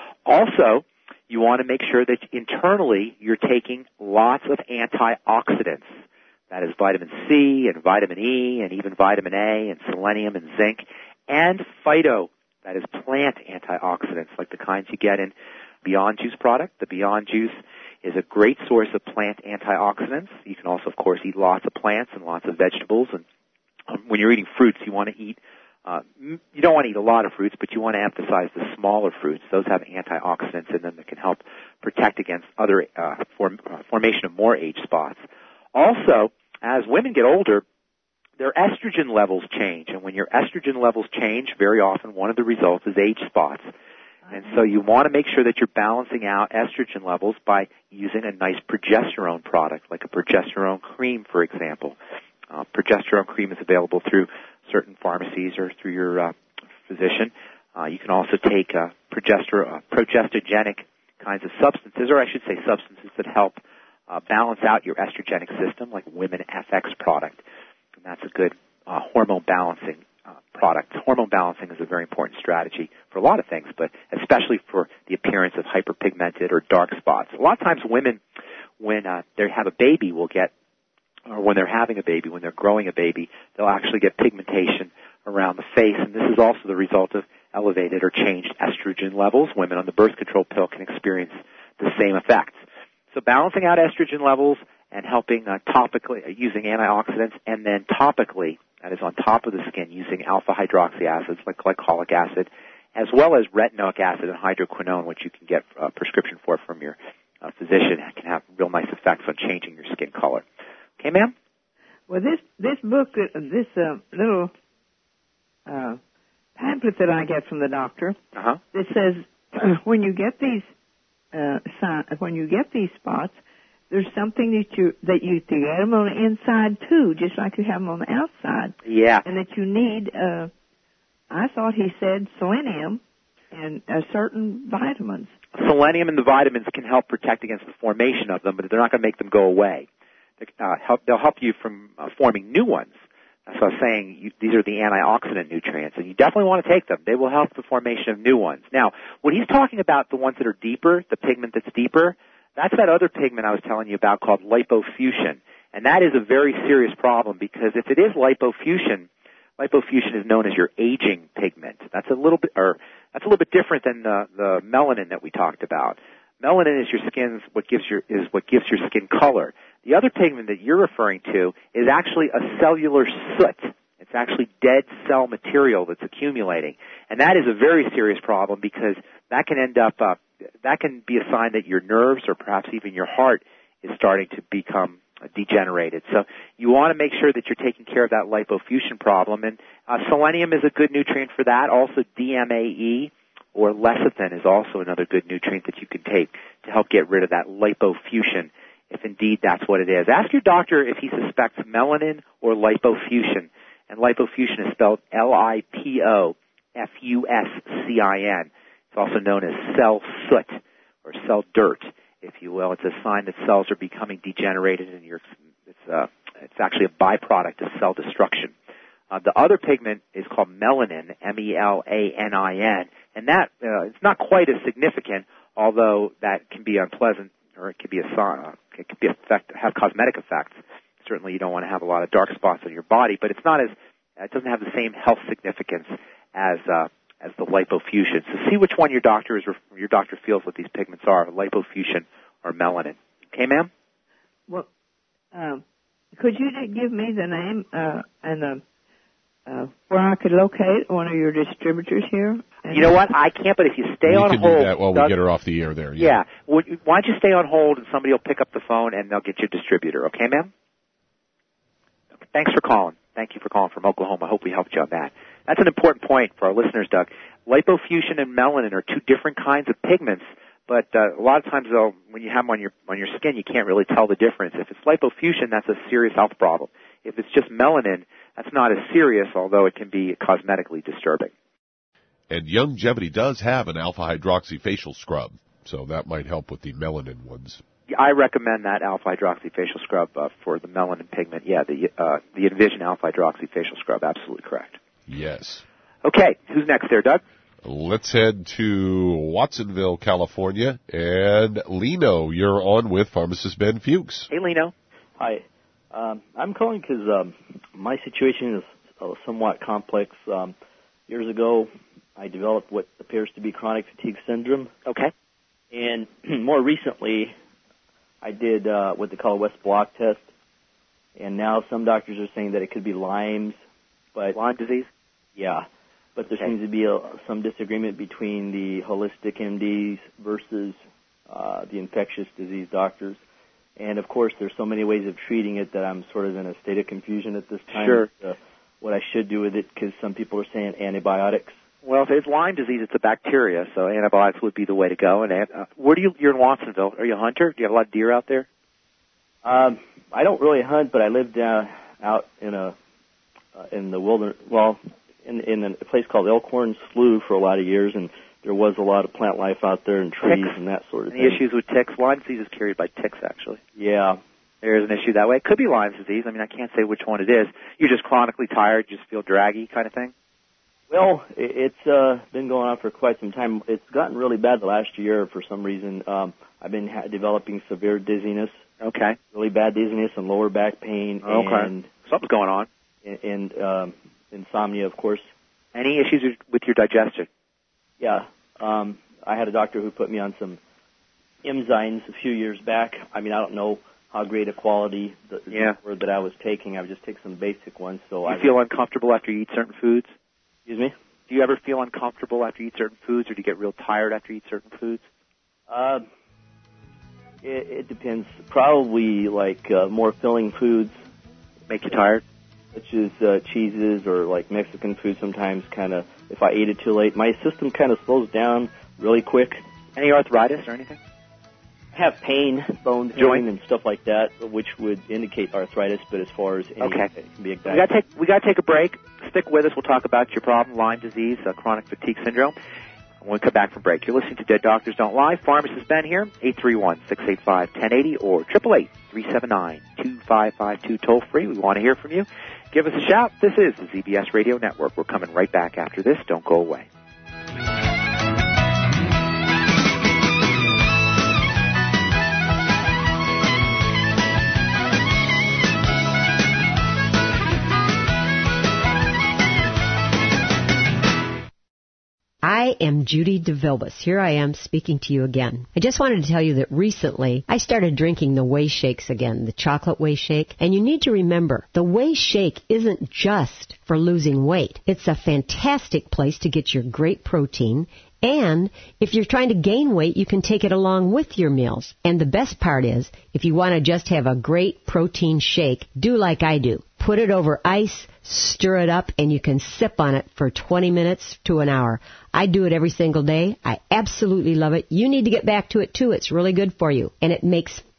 Also, you want to make sure that internally you're taking lots of antioxidants. That is vitamin C and vitamin E and even vitamin A and selenium and zinc and phyto, that is plant antioxidants like the kinds you get in Beyond Juice product. The Beyond Juice is a great source of plant antioxidants. You can also, of course, eat lots of plants and lots of vegetables. And um, when you're eating fruits, you want to eat, uh, you don't want to eat a lot of fruits, but you want to emphasize the smaller fruits. Those have antioxidants in them that can help protect against other uh, form, uh, formation of more age spots. Also, as women get older, their estrogen levels change. And when your estrogen levels change, very often one of the results is age spots. And so you want to make sure that you're balancing out estrogen levels by using a nice progesterone product, like a progesterone cream, for example. Uh, progesterone cream is available through certain pharmacies or through your uh, physician. Uh, you can also take uh, progester- uh, progestogenic kinds of substances, or I should say substances that help uh, balance out your estrogenic system, like Women F X product. And that's a good uh, hormone balancing Uh, product. Hormone balancing is a very important strategy for a lot of things, but especially for the appearance of hyperpigmented or dark spots. A lot of times women, when uh, they have a baby, will get, or when they're having a baby, when they're growing a baby, they'll actually get pigmentation around the face, and this is also the result of elevated or changed estrogen levels. Women on the birth control pill can experience the same effects. So balancing out estrogen levels and helping uh, topically, uh, using antioxidants, and then topically, that is on top of the skin, using alpha-hydroxy acids like glycolic acid, as well as retinoic acid and hydroquinone, which you can get a prescription for from your uh, physician. It can have real nice effects on changing your skin color. Okay, ma'am? Well, this this book, uh, this uh, little uh, pamphlet that I get from the doctor, uh-huh. it says when you get these uh, si- when you get these spots, there's something that you that you to get them on the inside too, just like you have them on the outside. Yeah. And that you need. Uh, I thought he said selenium and uh, certain vitamins. Selenium and the vitamins can help protect against the formation of them, but they're not going to make them go away. They, uh, help, they'll help you from uh, forming new ones. That's what I was saying. You, these are the antioxidant nutrients, and you definitely want to take them. They will help the formation of new ones. Now, when he's talking about the ones that are deeper, the pigment that's deeper, that's that other pigment I was telling you about called lipofuscin. And that is a very serious problem because if it is lipofuscin, lipofuscin is known as your aging pigment. That's a little bit, or that's a little bit different than the, the melanin that we talked about. Melanin is your skin's what gives your is what gives your skin color. The other pigment that you're referring to is actually a cellular soot. It's actually dead cell material that's accumulating, and that is a very serious problem because that can end up uh, that can be a sign that your nerves or perhaps even your heart is starting to become degenerated. So you want to make sure that you're taking care of that lipofuscin problem, and uh, selenium is a good nutrient for that. Also, D M A E or lecithin is also another good nutrient that you can take to help get rid of that lipofuscin, if indeed that's what it is. Ask your doctor if he suspects melanin or lipofuscin, and lipofuscin is spelled L I P O F U S C I N. It's also known as cell soot or cell dirt, if you will. It's a sign that cells are becoming degenerated, and you're, it's, uh, it's actually a byproduct of cell destruction. Uh, the other pigment is called melanin, M E L A N I N, and that uh, it's not quite as significant, although that can be unpleasant, or it can be a uh, it can be effect, have cosmetic effects. Certainly, you don't want to have a lot of dark spots on your body, but it's not as it doesn't have the same health significance as uh, as the lipofusion. So, see which one your doctor is your doctor feels what these pigments are: lipofusion or melanin. Okay, ma'am. Well, um, could you give me the name uh, and the Uh, where I could locate one of your distributors here? You know what? I can't, but if you stay we on can hold... do that while Doug, we get her off the air there. Yeah. yeah. Why don't you stay on hold and somebody will pick up the phone and they'll get your distributor. Okay, ma'am? Okay, thanks for calling. Thank you for calling from Oklahoma. I hope we helped you on that. That's an important point for our listeners, Doug. Lipofusion and melanin are two different kinds of pigments, but uh, a lot of times, though, when you have them on your, on your skin, you can't really tell the difference. If it's lipofusion, that's a serious health problem. If it's just melanin, that's not as serious, although it can be cosmetically disturbing. And Youngevity does have an alpha-hydroxy facial scrub, so that might help with the melanin ones. I recommend that alpha-hydroxy facial scrub uh, for the melanin pigment. Yeah, the uh, the Envision alpha-hydroxy facial scrub, absolutely correct. Yes. Okay, who's next there, Doug? Let's head to Watsonville, California, and Lino, you're on with pharmacist Ben Fuchs. Hey, Lino. Hi. Um, I'm calling because um, my situation is uh, somewhat complex. Um, years ago, I developed what appears to be chronic fatigue syndrome. Okay. And more recently, I did uh, what they call a West blot test. And now some doctors are saying that it could be Lyme's. But Lyme disease? Yeah. But there okay. seems to be a, some disagreement between the holistic M Ds versus uh, the infectious disease doctors. And, of course, there's so many ways of treating it that I'm sort of in a state of confusion at this time. Sure. Uh, what I should do with it, because some people are saying antibiotics. Well, if it's Lyme disease, it's a bacteria, so antibiotics would be the way to go. And uh, where do you? You're in Watsonville. Are you a hunter? Do you have a lot of deer out there? Um, I don't really hunt, but I lived uh, out in a uh, in the wilderness. Well, in in a place called Elkhorn Slough for a lot of years, and there was a lot of plant life out there and trees ticks. and that sort of Any thing. Any issues with ticks? Lyme disease is carried by ticks, actually. Yeah. There is an issue that way. It could be Lyme disease. I mean, I can't say which one it is. You're just chronically tired, just feel draggy kind of thing? Well, it's uh, been going on for quite some time. It's gotten really bad the last year for some reason. Um, I've been ha- developing severe dizziness. Okay. Really bad dizziness and lower back pain. Okay. And, Something's going on. And, and um, insomnia, of course. Any issues with your digestion? Yeah. Um, I had a doctor who put me on some enzymes a few years back. I mean, I don't know how great a quality the, yeah. the word that I was taking. I would just take some basic ones. So you I feel uncomfortable after you eat certain foods? Excuse me? Do you ever feel uncomfortable after you eat certain foods, or do you get real tired after you eat certain foods? Uh, it, it depends. Probably like uh, more filling foods. Make you tired? Such as uh, cheeses or like Mexican food sometimes kind of, if I ate it too late, my system kind of slows down really quick. Any arthritis or anything? I have pain, bone pain, and stuff like that, which would indicate arthritis. But as far as any, okay, it can be exact. We got to take we got to take a break. Stick with us. We'll talk about your problem, Lyme disease, uh, chronic fatigue syndrome. When we come back from break, you're listening to Dead Doctors Don't Lie. Pharmacist Ben here. eight three one, six eight five, one zero eight zero or triple eight, three seven nine, two five five two toll free. We want to hear from you. Give us a shout. This is the Z B S Radio Network. We're coming right back after this. Don't go away. I am Judy DeVilbus. Here I am speaking to you again. I just wanted to tell you that recently I started drinking the Whey Shakes again, the chocolate Whey Shake. And you need to remember, the Whey Shake isn't just for losing weight. It's a fantastic place to get your great protein. And if you're trying to gain weight, you can take it along with your meals. And the best part is, if you want to just have a great protein shake, do like I do. Put it over ice, stir it up, and you can sip on it for twenty minutes to an hour. I do it every single day. I absolutely love it. You need to get back to it, too. It's really good for you. And it makes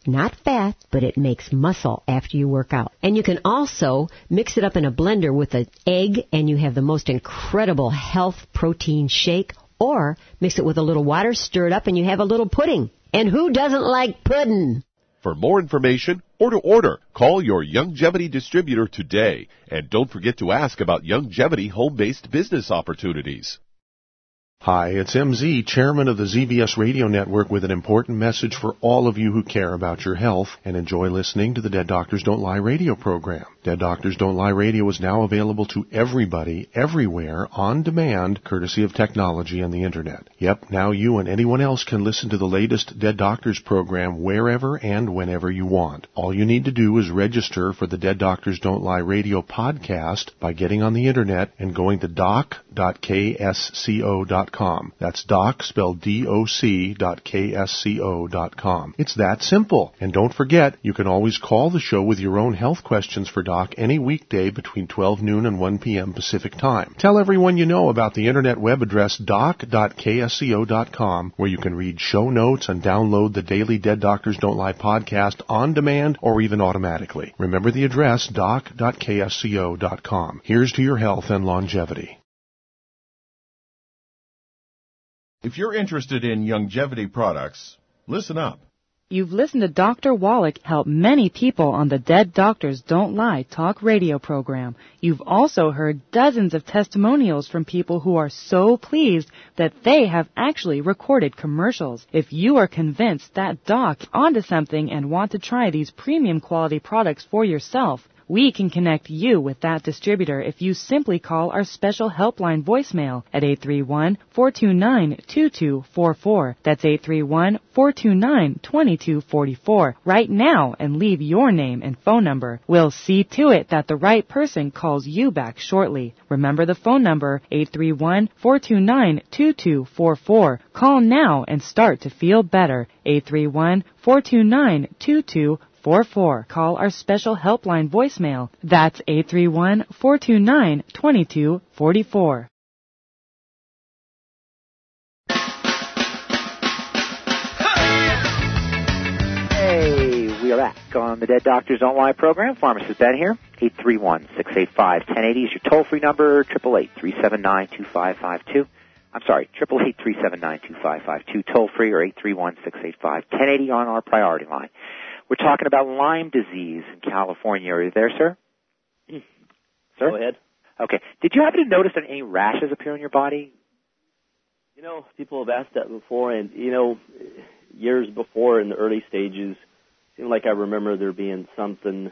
not fat, but it makes muscle after you work out. And you can also mix it up in a blender with an egg, and you have the most incredible health protein shake, or mix it with a little water, stir it up, and you have a little pudding. And who doesn't like pudding? For more information or to order, call your Youngevity distributor today. And don't forget to ask about Youngevity home-based business opportunities. Hi, it's M Z, chairman of the Z B S Radio Network, with an important message for all of you who care about your health and enjoy listening to the Dead Doctors Don't Lie radio program. Dead Doctors Don't Lie radio is now available to everybody, everywhere, on demand, courtesy of technology and the Internet. Yep, now you and anyone else can listen to the latest Dead Doctors program wherever and whenever you want. All you need to do is register for the Dead Doctors Don't Lie radio podcast by getting on the Internet and going to doc dot k s c o dot com. That's doc, spelled D O C, dot K S C O dot com. It's that simple. And don't forget, you can always call the show with your own health questions for Doc any weekday between twelve noon and one p.m. Pacific Time. Tell everyone you know about the Internet web address doc dot k s c o dot com, where you can read show notes and download the daily Dead Doctors Don't Lie podcast on demand or even automatically. Remember the address, doc dot k s c o dot com. Here's to your health and longevity. If you're interested in Youngevity products, listen up. You've listened to Doctor Wallach help many people on the Dead Doctors Don't Lie talk radio program. You've also heard dozens of testimonials from people who are so pleased that they have actually recorded commercials. If you are convinced that Doc is onto something and want to try these premium quality products for yourself, we can connect you with that distributor if you simply call our special helpline voicemail at eight three one, four two nine, two two four four. That's eight three one, four two nine, two two four four right now and leave your name and phone number. We'll see to it that the right person calls you back shortly. Remember the phone number, eight three one, four two nine, two two four four. Call now and start to feel better. eight three one, four two nine, two two four four. Call our special helpline voicemail. That's eight three one, four two nine, two two four four. Hey, we are back on the Dead Doctors Don't Lie program. Pharmacist Ben here. eight three one, six eight five, one zero eight zero is your toll-free number. eight eight eight, three seven nine, two five five two. I'm sorry, eight eight eight, three seven nine, two five five two, toll-free, or eight three one, six eight five, one zero eight zero on our priority line. We're talking about Lyme disease in California. Are you there, sir? Mm. Sir? Go ahead. Okay. Did you happen to notice that any rashes appear on your body? You know, people have asked that before, and, you know, years before in the early stages, it seemed like I remember there being something,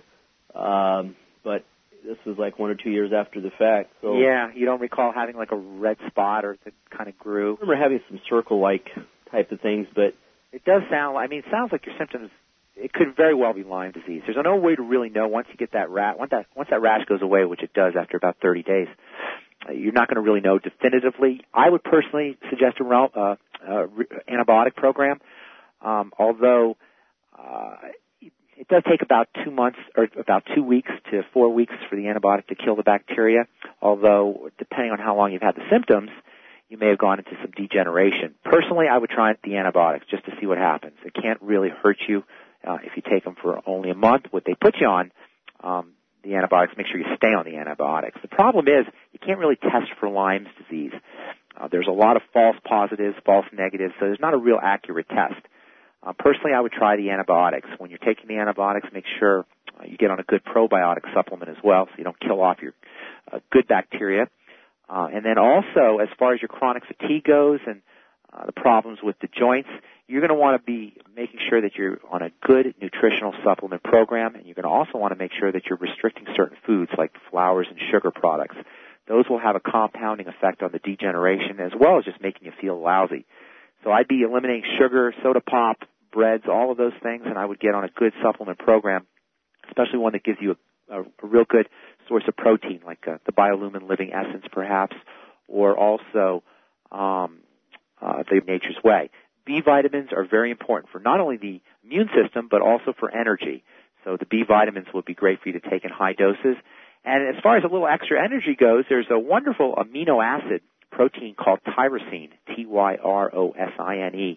um, but this was like one or two years after the fact. So yeah, you don't recall having like a red spot or that kind of grew? I remember having some circle-like type of things, but it does sound, I mean, it sounds like your symptoms, it could very well be Lyme disease. There's no way to really know once you get that rat, once that, once that rash goes away, which it does after about thirty days, you're not going to really know definitively. I would personally suggest a uh, uh, antibiotic program, um, although uh, it does take about two months or about two weeks to four weeks for the antibiotic to kill the bacteria, although depending on how long you've had the symptoms, you may have gone into some degeneration. Personally, I would try the antibiotics just to see what happens. It can't really hurt you uh, if you take them for only a month. What they put you on, um, the antibiotics, make sure you stay on the antibiotics. The problem is you can't really test for Lyme's disease. Uh, there's a lot of false positives, false negatives, so there's not a real accurate test. Uh, personally, I would try the antibiotics. When you're taking the antibiotics, make sure uh, you get on a good probiotic supplement as well so you don't kill off your uh, good bacteria. Uh, and then also, as far as your chronic fatigue goes and uh, the problems with the joints, you're going to want to be making sure that you're on a good nutritional supplement program, and you're going to also want to make sure that you're restricting certain foods like flours and sugar products. Those will have a compounding effect on the degeneration as well as just making you feel lousy. So I'd be eliminating sugar, soda pop, breads, all of those things, and I would get on a good supplement program, especially one that gives you a, a, a real good source of protein, like uh, the Biolumin Living Essence, perhaps, or also um, uh, the Nature's Way. B vitamins are very important for not only the immune system, but also for energy. So the B vitamins would be great for you to take in high doses. And as far as a little extra energy goes, there's a wonderful amino acid protein called tyrosine, T Y R O S I N E.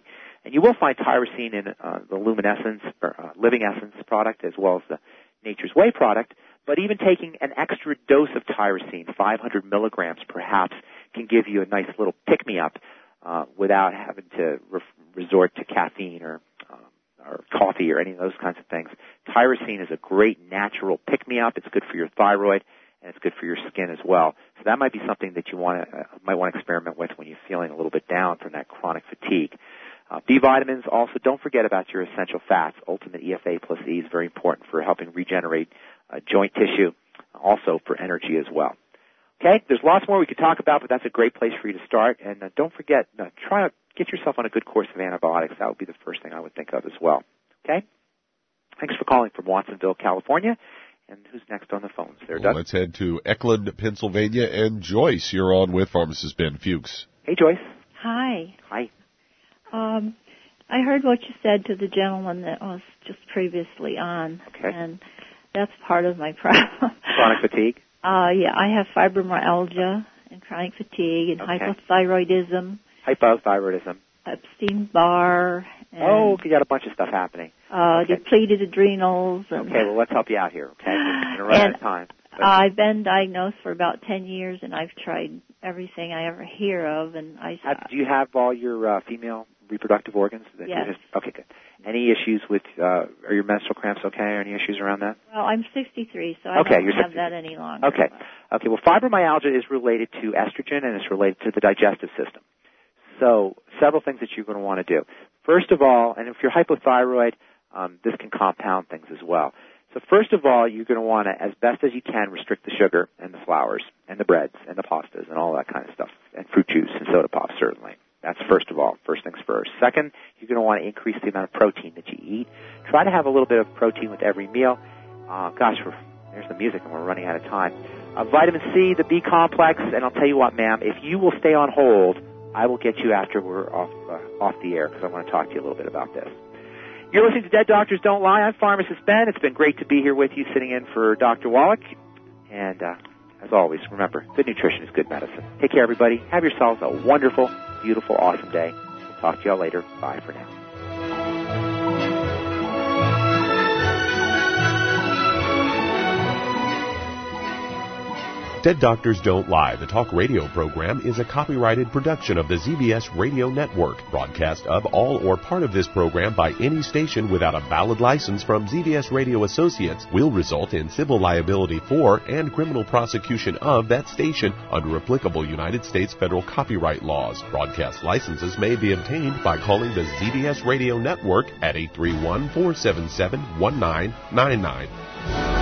And you will find tyrosine in uh, the Luminescence, or, uh, Living Essence product, as well as the Nature's Way product. But even taking an extra dose of tyrosine, five hundred milligrams perhaps, can give you a nice little pick-me-up uh, without having to re- resort to caffeine or um, or coffee or any of those kinds of things. Tyrosine is a great natural pick-me-up. It's good for your thyroid, and it's good for your skin as well. So that might be something that you want to, uh, might want to experiment with when you're feeling a little bit down from that chronic fatigue. Uh, B vitamins also, don't forget about your essential fats. Ultimate E F A plus E is very important for helping regenerate uh, joint tissue, also for energy as well. Okay, there's lots more we could talk about, but that's a great place for you to start. And uh, don't forget, uh, try to get yourself on a good course of antibiotics. That would be the first thing I would think of as well. Okay? Thanks for calling from Watsonville, California. And who's next on the phones there, Doug? Well, let's head to Eckland, Pennsylvania. And Joyce, you're on with pharmacist Ben Fuchs. Hey, Joyce. Hi. Hi. Um, I heard what you said to the gentleman that was just previously on. Okay. And that's part of my problem. Chronic fatigue? Uh, yeah, I have fibromyalgia and chronic fatigue and Okay. hypothyroidism. Hypothyroidism. Epstein-Barr. And, Oh, you got a bunch of stuff happening. Uh, okay. depleted adrenals. And, Okay, well, let's help you out here, okay? We're going to run out of time. But I've been diagnosed for about ten years, and I've tried everything I ever hear of. And I have, do you have all your uh, female reproductive organs? That Yes. you just, okay, good. Any issues with, uh, are your menstrual cramps okay? Or any issues around that? Well, I'm sixty-three, so I Okay, don't you're have sixty-three. that any longer. Okay. Okay, well, fibromyalgia is related to estrogen, and it's related to the digestive system. So several things that you're going to want to do. First of all, and if you're hypothyroid, um, this can compound things as well. So first of all, you're going to want to, as best as you can, restrict the sugar and the flours and the breads and the pastas and all that kind of stuff, and fruit juice and soda pop, certainly. That's first of all, first things first. Second, you're going to want to increase the amount of protein that you eat. Try to have a little bit of protein with every meal. Uh, gosh, we're, there's the music, and we're running out of time. Uh, vitamin C, the B complex, and I'll tell you what, ma'am, if you will stay on hold, I will get you after we're off uh, off the air, because I want to talk to you a little bit about this. You're listening to Dead Doctors Don't Lie. I'm Pharmacist Ben. It's been great to be here with you, sitting in for Doctor Wallach. And uh, as always, remember, good nutrition is good medicine. Take care, everybody. Have yourselves a wonderful, beautiful, awesome day. We'll talk to you all later. Bye for now. Dead Doctors Don't Lie, the talk radio program, is a copyrighted production of the Z B S Radio Network. Broadcast of all or part of this program by any station without a valid license from Z B S Radio Associates will result in civil liability for and criminal prosecution of that station under applicable United States federal copyright laws. Broadcast licenses may be obtained by calling the Z B S Radio Network at eight three one, four seven seven, one nine nine nine.